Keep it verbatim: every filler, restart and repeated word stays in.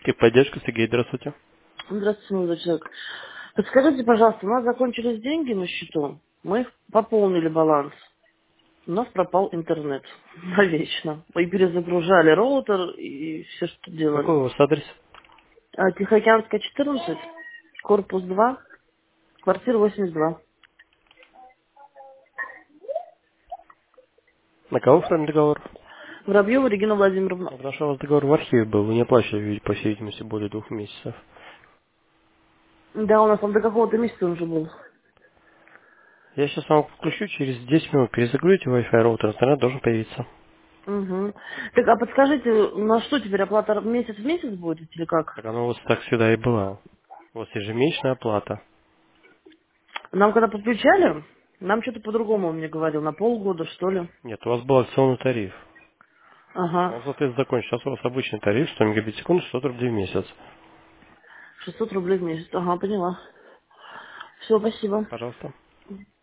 Техническая поддержка, Сергей, здравствуйте. Здравствуйте, молодой человек. Подскажите, пожалуйста, у нас закончились деньги на счету. Мы их пополнили баланс. У нас пропал интернет. Навечно. Мы перезагружали роутер и все, что Какой делали. у вас адрес? А, Тихоокеанская, четырнадцать, корпус два, квартира восемьдесят два. На кого оформлен договор? Воробьева Регина Владимировна. Ну, потому что у вас договор в архиве был, вы не оплачивали, по всей видимости, более двух месяцев. Да, у нас там до какого-то месяца уже был. Я сейчас вам включу, через десять минут перезагрузите Wi-Fi роутер, интернет должен появиться. Угу. Так, а подскажите, на что теперь оплата месяц в месяц будет или как? Так оно у вас так всегда и было. У вас ежемесячная оплата. Нам когда подключали, нам что-то по-другому он мне говорил, на полгода, что ли. Нет, у вас был акционный тариф. Ага. Он, соответственно, закончен. Сейчас у вас обычный тариф, сто мегабит в секунду, шестьсот рублей в месяц. шестьсот рублей в месяц. Ага, поняла. Все, спасибо. Пожалуйста.